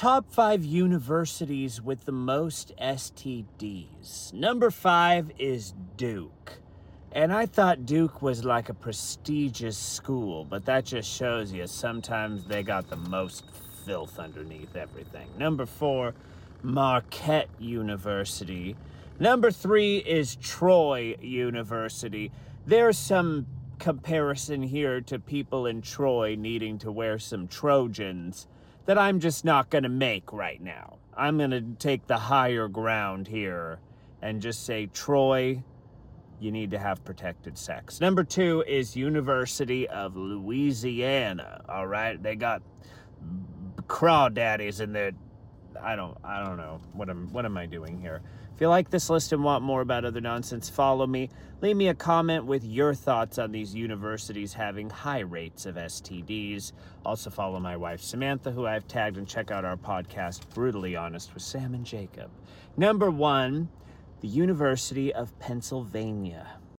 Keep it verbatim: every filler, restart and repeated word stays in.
top five universities with the most S T Ds. Number five is Duke. And I thought Duke was like a prestigious school, but that just shows you sometimes they got the most filth underneath everything. Number four, Marquette University. Number three is Troy University. There's some comparison here to people in Troy needing to wear some Trojans that I'm just not going to make right now. I'm going to take the higher ground here and just say, Troy, you need to have protected sex. Number two is University of Louisiana. All right, they got crawdaddies in there. I don't, I don't know what am, what am I doing here? If you like this list and want more about other nonsense, follow me. Leave me a comment with your thoughts on these universities having high rates of S T Ds. Also follow my wife Samantha, who I've tagged, and check out our podcast, Brutally Honest with Sam and Jacob. Number one, the University of Pennsylvania.